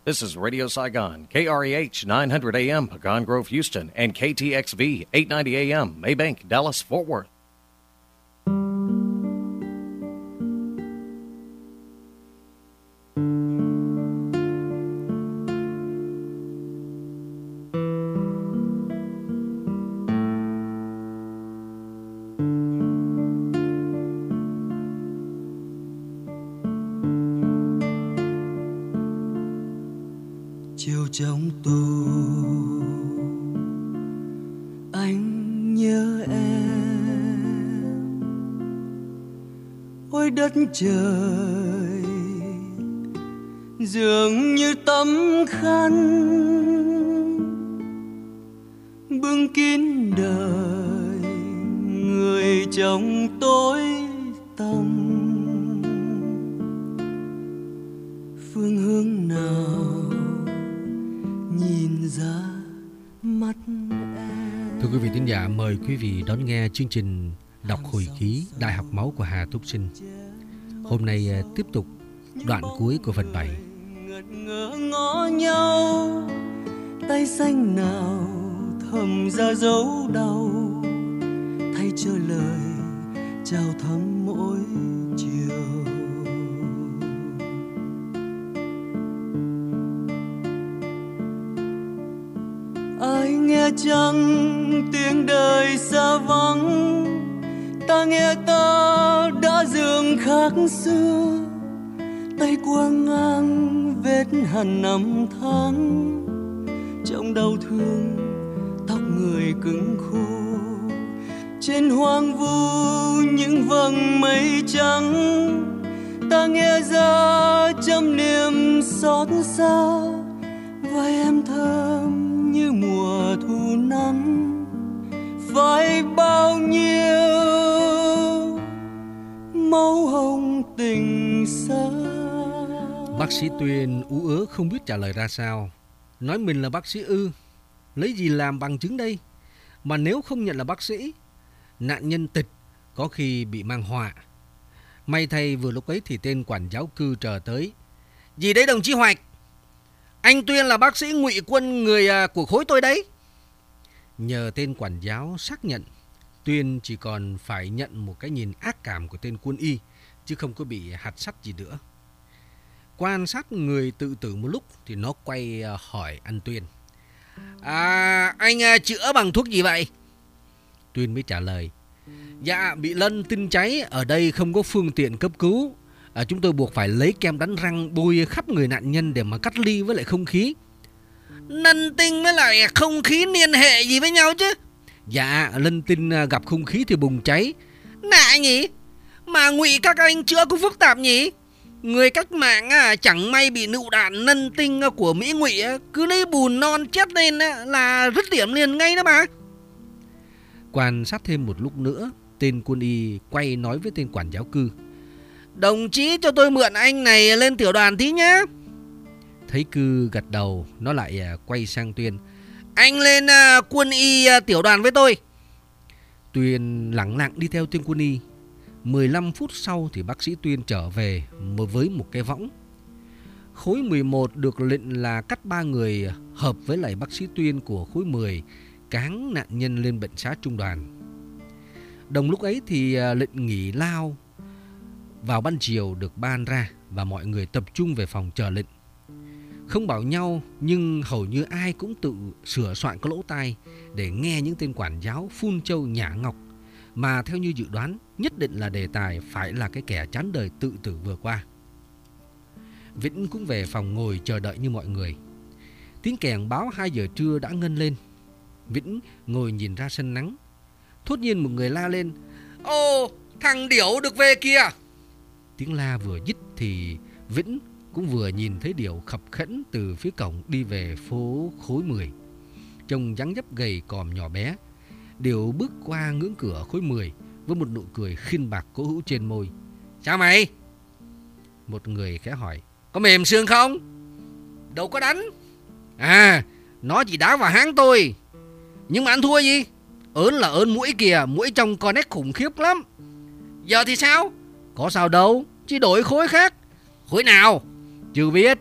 This is Radio Saigon, KREH 900 AM, Pecan Grove, Houston, and KTXV 890 AM, Maybank, Dallas, Fort Worth. Trong tù anh nhớ em, ôi đất trời dường như tấm khăn bưng kín đời người trong tối tăm. Phương hướng nào nhìn ra mắt em. Thưa quý vị thính giả, mời quý vị đón nghe chương trình đọc hồi ký Đại học máu của Hà Thúc Sinh. Hôm nay tiếp tục đoạn cuối của phần 7. Ngỡ ngó nhau, tay xanh nào thầm ra dấu đau, thay cho lời chào thăm mỗi chiều. Ai nghe chăng tiếng đời xa vắng, ta nghe ta đã dường khác xưa, tay qua ngang vết hằn năm tháng. Trong đau thương tóc người cứng khô, trên hoang vu những vầng mây trắng, ta nghe ra trăm niềm xót xa. Vai em thơm như mùa thu nắng, phải bao nhiêu máu hồng tình xa. Bác sĩ Tuyên ú ớ không biết trả lời ra sao. Nói mình là bác sĩ ư? Lấy gì làm bằng chứng đây? Mà nếu không nhận là bác sĩ, nạn nhân tịch có khi bị mang họa. May thay vừa lúc ấy thì tên quản giáo cư chờ tới. Gì đấy đồng chí Hoạch? Anh Tuyên là bác sĩ ngụy quân người của khối tôi đấy. Nhờ tên quản giáo xác nhận, Tuyên chỉ còn phải nhận một cái nhìn ác cảm của tên quân y, chứ không có bị hạt sắt gì nữa. Quan sát người tự tử một lúc thì nó quay hỏi anh Tuyên. Anh chữa bằng thuốc gì vậy? Tuyên mới trả lời. Dạ, bị lân tinh cháy, ở đây không có phương tiện cấp cứu. Chúng tôi buộc phải lấy kem đánh răng bôi khắp người nạn nhân để mà cắt ly với lại không khí. Lân tinh với lại không khí liên hệ gì với nhau chứ? Dạ, lân tinh gặp không khí thì bùng cháy. Lạ nhỉ? Mà ngụy các anh chữa cũng phức tạp nhỉ? Người cách mạng chẳng may bị nụ đạn lân tinh của Mỹ ngụy cứ lấy bùn non chét lên là rứt điểm liền ngay đó mà. Quan sát thêm một lúc nữa, tên quân y quay nói với tên quản giáo cư. Đồng chí cho tôi mượn anh này lên tiểu đoàn tí nhé. Thấy cư gật đầu, nó lại quay sang Tuyên. Anh lên quân y tiểu đoàn với tôi. Tuyên lẳng lặng đi theo tên quân y. 15 phút sau thì bác sĩ Tuyên trở về với một cái võng. Khối 11 được lệnh là cắt 3 người hợp với lại bác sĩ Tuyên của khối 10 cáng nạn nhân lên bệnh xá trung đoàn. Đồng lúc ấy thì lệnh nghỉ lao vào ban chiều được ban ra và mọi người tập trung về phòng chờ lệnh. Không bảo nhau nhưng hầu như ai cũng tự sửa soạn cái lỗ tai để nghe những tên quản giáo phun trâu nhả ngọc, mà theo như dự đoán nhất định là đề tài phải là cái kẻ chán đời tự tử vừa qua. Vĩnh cũng về phòng ngồi chờ đợi như mọi người. Tiếng kèn báo 2 giờ trưa đã ngân lên. Vĩnh ngồi nhìn ra sân nắng. Thốt nhiên một người la lên. Ô, thằng Điểu được về kìa. Tiếng la vừa dứt thì Vĩnh cũng vừa nhìn thấy Điểu khập khẽnh từ phía cổng đi về phố khối 10. Trông dáng dấp gầy còm nhỏ bé. Điểu bước qua ngưỡng cửa khối 10 với một nụ cười khinh bạc cố hữu trên môi. Sao mày? Một người khẽ hỏi. Có mềm xương không? Đâu có đánh. Nó chỉ đá vào háng tôi. Nhưng mà ăn thua gì? Ớn là ớn mũi kìa. Mũi trông con nét khủng khiếp lắm. Giờ thì sao? Có sao đâu, chỉ đổi khối khác. Khối nào? Chưa biết.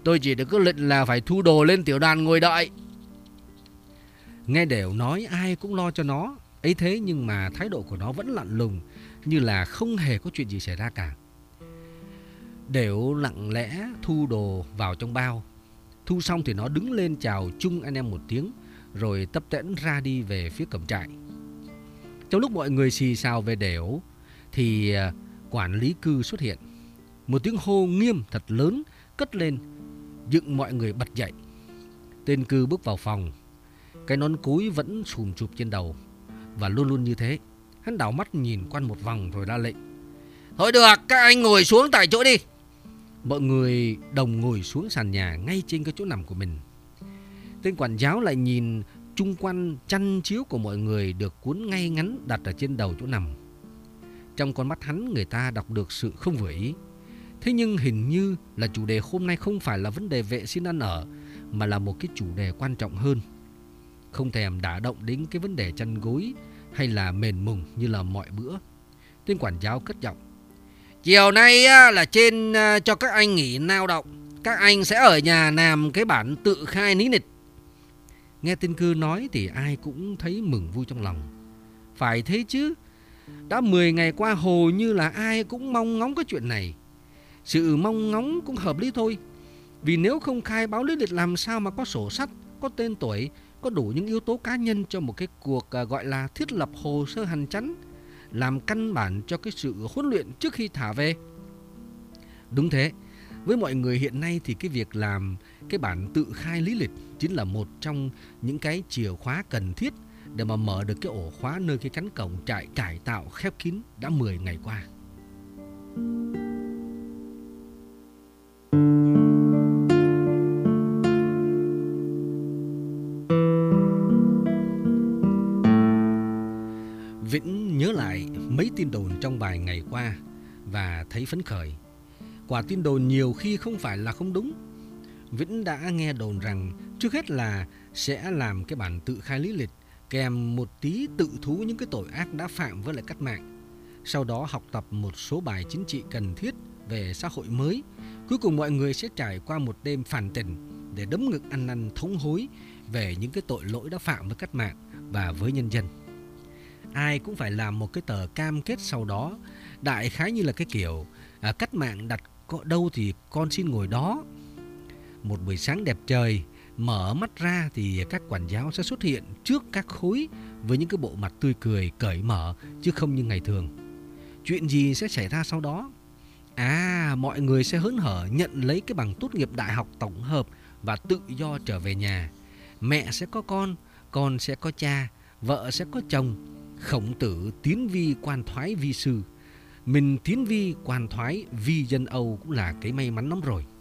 Tôi chỉ được có lệnh là phải thu đồ lên tiểu đoàn ngồi đợi. Nghe Đều nói ai cũng lo cho nó. Ấy thế nhưng mà thái độ của nó vẫn lạnh lùng, như là không hề có chuyện gì xảy ra cả. Đều lặng lẽ thu đồ vào trong bao. Thu xong thì nó đứng lên chào chung anh em một tiếng, rồi tấp tễnh ra đi về phía cổng trại. Trong lúc mọi người xì xào về Đều thì quản lý cư xuất hiện. Một tiếng hô nghiêm thật lớn cất lên, dựng mọi người bật dậy. Tên cư bước vào phòng. Cái nón cối vẫn sùm sụp trên đầu, và luôn luôn như thế. Hắn đảo mắt nhìn quanh một vòng rồi ra lệnh: Thôi được, các anh ngồi xuống tại chỗ đi. Mọi người đồng ngồi xuống sàn nhà ngay trên cái chỗ nằm của mình. Tên quản giáo lại nhìn chung quanh chăn chiếu của mọi người được cuốn ngay ngắn đặt ở trên đầu chỗ nằm. Trong con mắt hắn người ta đọc được sự không vừa ý. Thế nhưng hình như là chủ đề hôm nay không phải là vấn đề vệ sinh ăn ở, mà là một cái chủ đề quan trọng hơn. Không thèm đả động đến cái vấn đề chăn gối hay là mền mùng như là mọi bữa. Tên quản giáo cất giọng: Chiều nay là trên cho các anh nghỉ lao động. Các anh sẽ ở nhà làm cái bản tự khai lý lịch. Nghe tên cư nói thì ai cũng thấy mừng vui trong lòng. Phải thế chứ, đã 10 ngày qua hồ như là ai cũng mong ngóng cái chuyện này. Sự mong ngóng cũng hợp lý thôi. Vì nếu không khai báo lý lịch làm sao mà có sổ sách, có tên tuổi, có đủ những yếu tố cá nhân cho một cái cuộc gọi là thiết lập hồ sơ hành chánh, làm căn bản cho cái sự huấn luyện trước khi thả về. Đúng thế, với mọi người hiện nay thì cái việc làm cái bản tự khai lý lịch chính là một trong những cái chìa khóa cần thiết để mà mở được cái ổ khóa nơi cái cánh cổng trại cải tạo khép kín đã 10 ngày qua. Vĩnh nhớ lại mấy tin đồn trong vài ngày qua và thấy phấn khởi. Quả tin đồn nhiều khi không phải là không đúng. Vĩnh đã nghe đồn rằng trước hết là sẽ làm cái bản tự khai lý lịch kèm một tí tự thú những cái tội ác đã phạm với lại cách mạng. Sau đó học tập một số bài chính trị cần thiết về xã hội mới. Cuối cùng mọi người sẽ trải qua một đêm phản tỉnh để đấm ngực ăn năn thống hối về những cái tội lỗi đã phạm với cách mạng và với nhân dân. Ai cũng phải làm một cái tờ cam kết sau đó, đại khái như là cái kiểu cách mạng đặt đâu thì con xin ngồi đó. Một buổi sáng đẹp trời, mở mắt ra thì các quản giáo sẽ xuất hiện trước các khối với những cái bộ mặt tươi cười, cởi mở, chứ không như ngày thường. Chuyện gì sẽ xảy ra sau đó? Mọi người sẽ hớn hở nhận lấy cái bằng tốt nghiệp đại học tổng hợp và tự do trở về nhà. Mẹ sẽ có con sẽ có cha, vợ sẽ có chồng. Khổng Tử tiến vi quan thoái vi sư, mình tiến vi quan thoái vi dân Âu cũng là cái may mắn lắm rồi.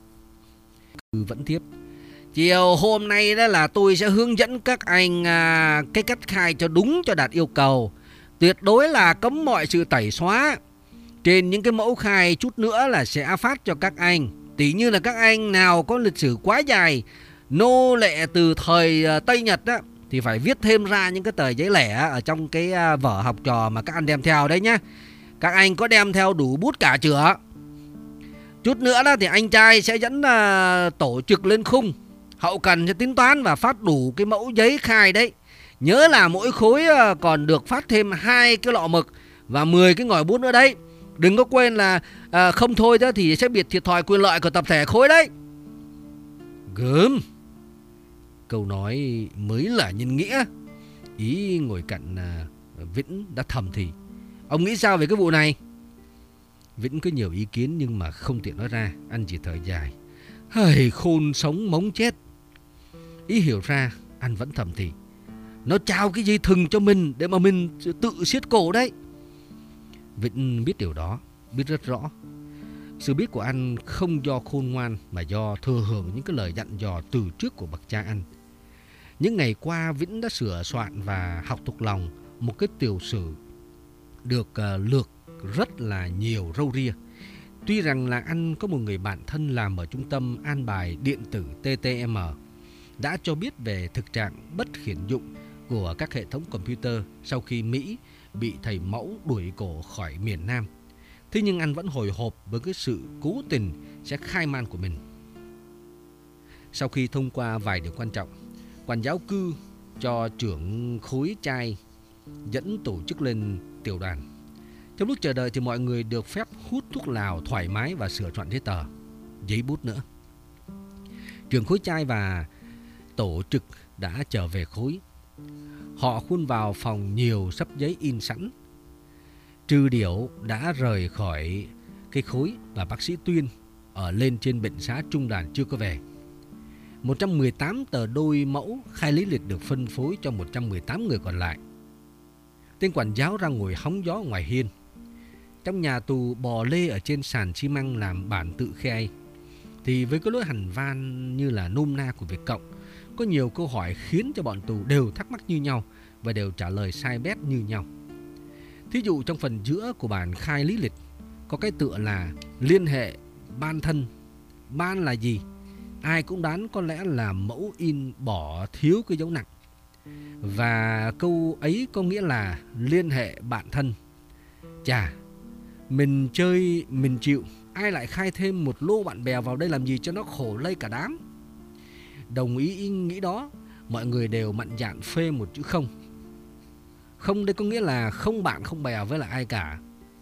Vẫn tiếp: Chiều hôm nay đó là tôi sẽ hướng dẫn các anh cái cách khai cho đúng cho đạt yêu cầu. Tuyệt đối là cấm mọi sự tẩy xóa. Trên những cái mẫu khai chút nữa là sẽ phát cho các anh. Tỉ như là các anh nào có lịch sử quá dài, nô lệ từ thời Tây Nhật á, thì phải viết thêm ra những cái tờ giấy lẻ ở trong cái vở học trò mà các anh đem theo đấy nhá. Các anh có đem theo đủ bút cả chữa. Chút nữa đó thì anh trai sẽ dẫn tổ trực lên khung. Hậu cần sẽ tính toán và phát đủ cái mẫu giấy khai đấy. Nhớ là mỗi khối còn được phát thêm 2 cái lọ mực và 10 cái ngòi bút nữa đấy. Đừng có quên là không thôi đó thì sẽ bị thiệt thòi quyền lợi của tập thể khối đấy. Gớm. Câu nói mới là nhân nghĩa. Ý ngồi cạnh Vĩnh đã thầm thì: Ông nghĩ sao về cái vụ này? Vĩnh có nhiều ý kiến nhưng mà không tiện nói ra. Anh chỉ thở dài: Khôn sống mống chết. Ý hiểu ra, anh vẫn thầm thì: Nó trao cái dây thừng cho mình để mà mình tự siết cổ đấy. Vĩnh biết điều đó, biết rất rõ. Sự biết của anh không do khôn ngoan mà do thừa hưởng những cái lời dặn dò từ trước của bậc cha anh. Những ngày qua Vĩnh đã sửa soạn và học thuộc lòng một cái tiểu sử được lược rất là nhiều râu ria. Tuy rằng là anh có một người bạn thân làm ở trung tâm an bài điện tử TTM đã cho biết về thực trạng bất khiển dụng của các hệ thống computer sau khi Mỹ bị thầy mẫu đuổi cổ khỏi miền Nam. Thế nhưng anh vẫn hồi hộp với cái sự cố tình sẽ khai man của mình. Sau khi thông qua vài điều quan trọng, quản giáo cư cho trưởng khối trai dẫn tổ chức lên tiểu đoàn. Trong lúc chờ đợi thì mọi người được phép hút thuốc lào thoải mái và sửa soạn giấy tờ, giấy bút nữa. Trưởng khối trai và tổ trực đã trở về khối. Họ khuôn vào phòng nhiều sấp giấy in sẵn. Trừ Điểu đã rời khỏi cái khối và bác sĩ Tuyên ở lên trên bệnh xá trung đoàn chưa có về. 118 tờ đôi mẫu khai lý lịch được phân phối cho 118 người còn lại. Tên quản giáo ra ngồi hóng gió ngoài hiên. Trong nhà tù bò lê ở trên sàn xi măng làm bản tự khai, thì với cái lối hành văn như là nôm na của Việt Cộng, có nhiều câu hỏi khiến cho bọn tù đều thắc mắc như nhau và đều trả lời sai bét như nhau. Thí dụ trong phần giữa của bản khai lý lịch có cái tựa là liên hệ ban thân. Ban là gì? Ai cũng đoán có lẽ là mẫu in bỏ thiếu cái dấu nặng. Và câu ấy có nghĩa là liên hệ bạn thân. Chà, mình chơi mình chịu, ai lại khai thêm một lô bạn bè vào đây làm gì cho nó khổ lây cả đám. Đồng ý nghĩ đó, mọi người đều mạnh dạn phê một chữ không. Không đây có nghĩa là không bạn không bè với lại ai cả.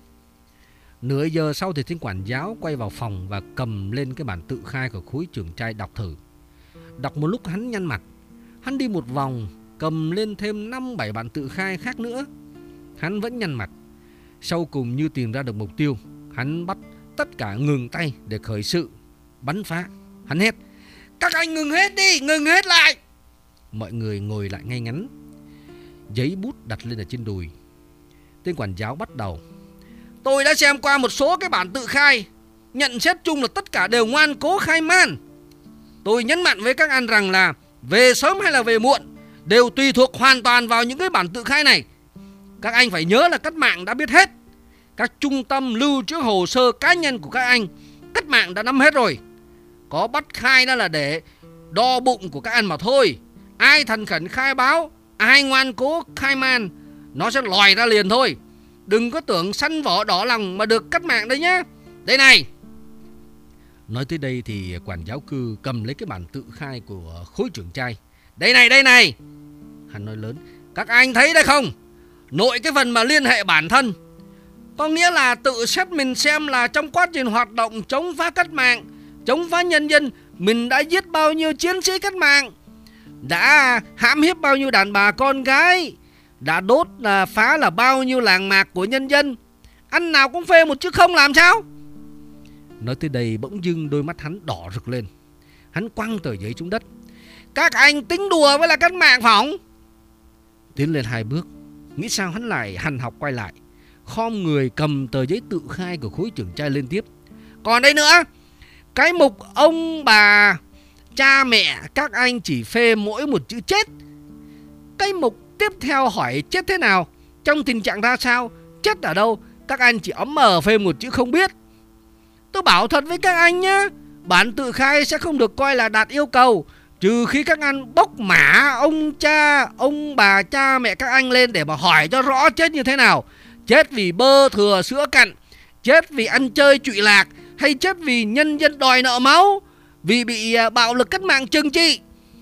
Nửa giờ sau thì tên quản giáo quay vào phòng và cầm lên cái bản tự khai của khối trưởng trai đọc thử. Đọc một lúc hắn nhăn mặt. Hắn đi một vòng, cầm lên thêm 5-7 bản tự khai khác nữa. Hắn vẫn nhăn mặt. Sau cùng như tìm ra được mục tiêu, hắn bắt tất cả ngừng tay để khởi sự bắn phá. Hắn hét: "Các anh ngừng hết đi, ngừng hết lại!" Mọi người ngồi lại ngay ngắn. Giấy bút đặt lên ở trên đùi. Tên quản giáo bắt đầu: "Tôi đã xem qua một số cái bản tự khai, nhận xét chung là tất cả đều ngoan cố khai man. Tôi nhấn mạnh với các anh rằng là về sớm hay là về muộn đều tùy thuộc hoàn toàn vào những cái bản tự khai này. Các anh phải nhớ là cách mạng đã biết hết. Các trung tâm lưu trữ hồ sơ cá nhân của các anh, cách mạng đã nắm hết rồi. Có bắt khai đó là để đo bụng của các anh mà thôi. Ai thành khẩn khai báo, ai ngoan cố khai man, nó sẽ lòi ra liền thôi. Đừng có tưởng săn vỏ đỏ lòng mà được cách mạng đấy nhá. Đây này." Nói tới đây thì quản giáo cư cầm lấy cái bản tự khai của khối trưởng trai. Đây này. Hắn nói lớn: "Các anh thấy đây không? Nội cái phần mà liên hệ bản thân, có nghĩa là tự xét mình xem là trong quá trình hoạt động chống phá cách mạng, chống phá nhân dân, mình đã giết bao nhiêu chiến sĩ cách mạng, đã hãm hiếp bao nhiêu đàn bà con gái, đã đốt phá là bao nhiêu làng mạc của nhân dân. Anh nào cũng phê một chữ không làm sao?" Nói tới đây bỗng dưng đôi mắt hắn đỏ rực lên. Hắn quăng tờ giấy xuống đất. "Các anh tính đùa với là cách mạng phải không?" Tiến lên 2 bước, nghĩ sao hắn lại hằn học quay lại, khom người cầm tờ giấy tự khai của khối trưởng trai lên tiếp. "Còn đây nữa, cái mục ông bà cha mẹ các anh chỉ phê mỗi một chữ chết. Cái mục tiếp theo hỏi chết thế nào, trong tình trạng ra sao, chết ở đâu, các anh chỉ ấm mờ phê một chữ không biết. Tôi bảo thật với các anh nhá, bản tự khai sẽ không được coi là đạt yêu cầu, trừ khi các anh bốc mã ông bà cha mẹ các anh lên để mà hỏi cho rõ chết như thế nào. Chết vì bơ thừa sữa cặn, chết vì ăn chơi trụy lạc, hay chết vì nhân dân đòi nợ máu, vì bị bạo lực cách mạng trừng trị."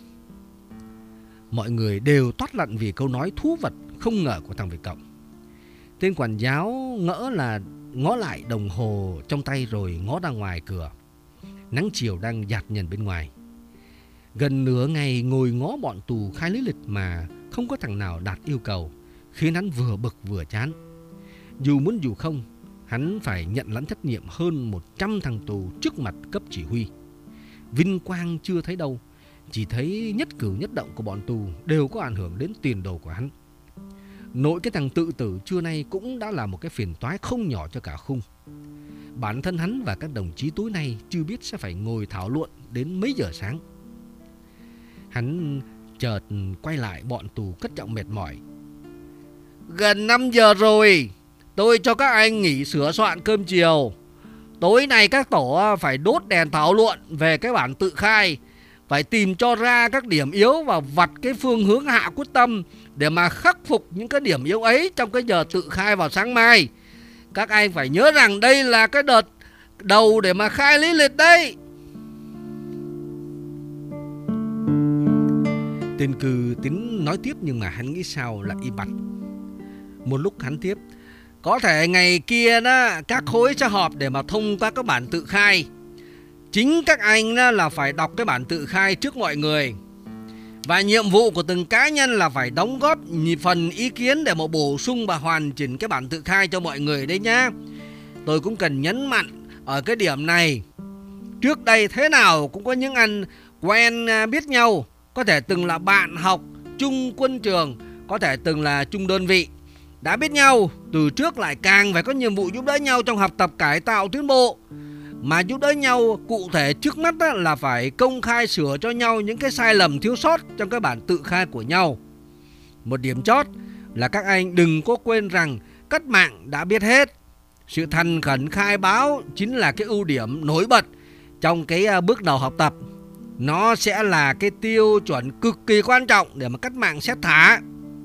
Mọi người đều toát lặn vì câu nói thú vật không ngờ của thằng Việt Cộng. Tên quản giáo ngó lại đồng hồ trong tay rồi ngó ra ngoài cửa. Nắng chiều đang dạt dần bên ngoài. Gần nửa ngày ngồi ngó bọn tù khai lý lịch mà không có thằng nào đạt yêu cầu, khiến hắn vừa bực vừa chán. Dù muốn dù không, hắn phải nhận lãnh trách nhiệm hơn 100 thằng tù trước mặt cấp chỉ huy. Vinh quang chưa thấy đâu, chỉ thấy nhất cử nhất động của bọn tù đều có ảnh hưởng đến tiền đồ của hắn. Nội cái thằng tự tử trưa nay cũng đã là một cái phiền toái không nhỏ cho cả khung. Bản thân hắn và các đồng chí tối nay chưa biết sẽ phải ngồi thảo luận đến mấy giờ sáng. Hắn chợt quay lại bọn tù cất giọng mệt mỏi: "Gần 5 giờ rồi, tôi cho các anh nghỉ sửa soạn cơm chiều. Tối nay các tổ phải đốt đèn thảo luận về cái bản tự khai, phải tìm cho ra các điểm yếu và vạch cái phương hướng hạ quyết tâm để mà khắc phục những cái điểm yếu ấy trong cái giờ tự khai vào sáng mai. Các anh phải nhớ rằng đây là cái đợt đầu để mà khai lý lịch đấy." Tên cư tính nói tiếp nhưng mà hắn nghĩ sao lại im bặt. Một lúc hắn tiếp: có thể ngày kia đó các khối sẽ họp để mà thông qua các bản tự khai. Chính các anh đó là phải đọc cái bản tự khai trước mọi người. Và nhiệm vụ của từng cá nhân là phải đóng góp phần ý kiến để mà bổ sung và hoàn chỉnh cái bản tự khai cho mọi người đấy nhá. Tôi cũng cần nhấn mạnh ở cái điểm này. Trước đây thế nào cũng có những anh quen biết nhau, có thể từng là bạn học chung quân trường, có thể từng là chung đơn vị. Đã biết nhau từ trước lại càng phải có nhiệm vụ giúp đỡ nhau trong học tập cải tạo tiến bộ. Mà giúp đỡ nhau cụ thể trước mắt là phải công khai sửa cho nhau những cái sai lầm thiếu sót trong cái bản tự khai của nhau. Một điểm chót là các anh đừng có quên rằng cách mạng đã biết hết. Sự thành khẩn khai báo chính là cái ưu điểm nổi bật trong cái bước đầu học tập. Nó sẽ là cái tiêu chuẩn cực kỳ quan trọng để mà cách mạng xét thả.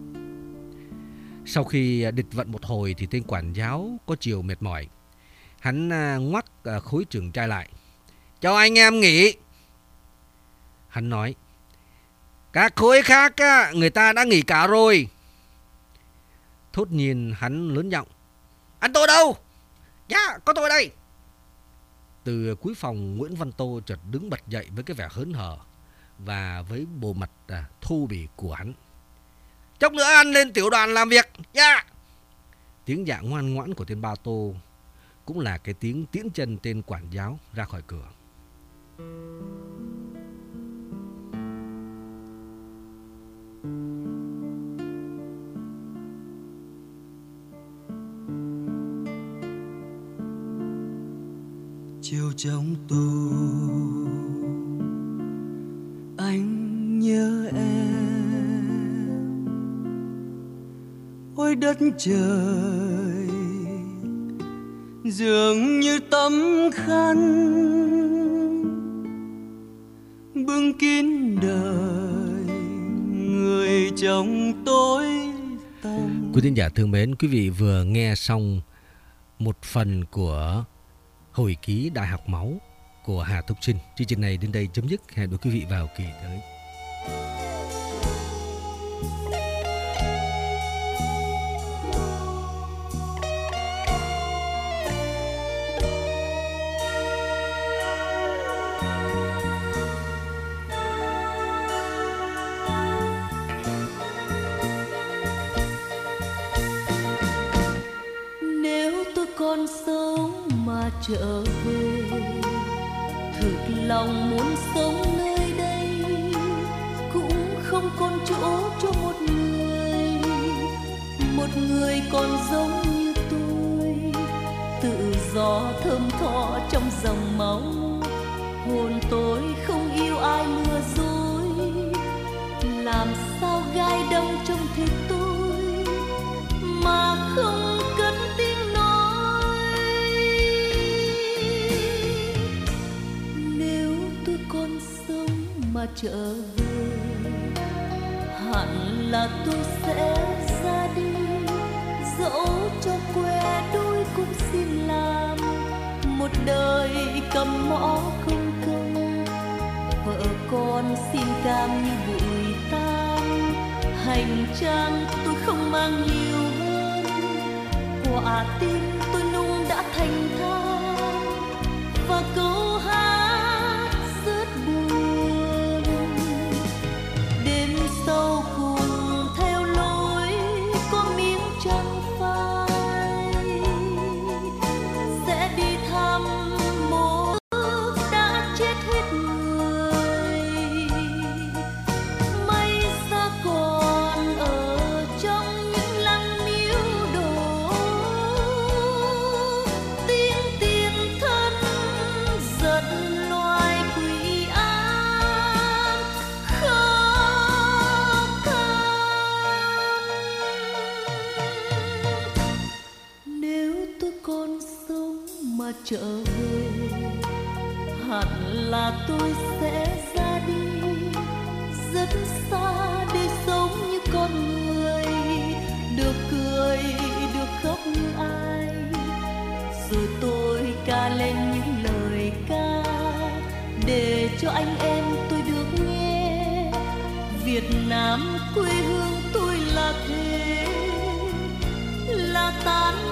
Sau khi địch vận một hồi thì tên quản giáo có chiều mệt mỏi. Hắn ngoắc khối trưởng trai lại: cho anh em nghỉ. Hắn nói: các khối khác người ta đã nghỉ cả rồi. Thốt nhiên hắn lớn giọng: anh tôi đâu? Dạ, có tôi đây. Từ cuối phòng, Nguyễn Văn Tô chợt đứng bật dậy với cái vẻ hớn hở và với bộ mặt thô bỉ của hắn. Chốc nữa anh lên tiểu đoàn làm việc. Dạ. Tiếng dạ ngoan ngoãn của tên Ba Tô cũng là cái tiếng tiễn chân tên quản giáo ra khỏi cửa. Chiều trong tù anh nhớ em, ôi đất trời dường như tấm khăn bưng kín đời người trong tối tăm. Quý thính giả thương mến, quý vị vừa nghe xong một phần của hồi ký Đại học máu của Hà Thúc Trinh. Chương trình này đến đây chấm dứt. Hẹn gặp quý vị vào kỳ tới. Nếu tôi còn sống mà trở về, thực lòng muốn sống nơi đây, cũng không còn chỗ cho một người còn giống như tôi, tự do thơm tho trong dòng máu. Hồn tôi không yêu ai lừa dối, làm sao gai đâm trong thịt tôi mà không cất tiếng nói. Nếu tôi còn sống mà trở về, hẳn là tôi sẽ ra đi, dẫu cho que đôi cũng xin làm một đời cầm mõ không công. Vợ con xin cam như bụi tan, hành trang tôi không mang nhiều hơn, quả tim tôi nung đã thành than, và câu hát rất buồn. Đêm sâu cùng theo lối có miếng trăng phai, sẽ đi thăm một đã chết hết người. May ra còn ở trong những lăng miếu đổ, tiếng tiền thân giật loài quỷ ám khóc than. Nếu tôi còn sống mà trở về, hẳn là tôi sẽ ra đi rất xa để sống như con người, được cười được khóc như ai. Rồi tôi ca lên những lời ca để cho anh em tôi được nghe, Việt Nam quê hương tôi là thế, là tán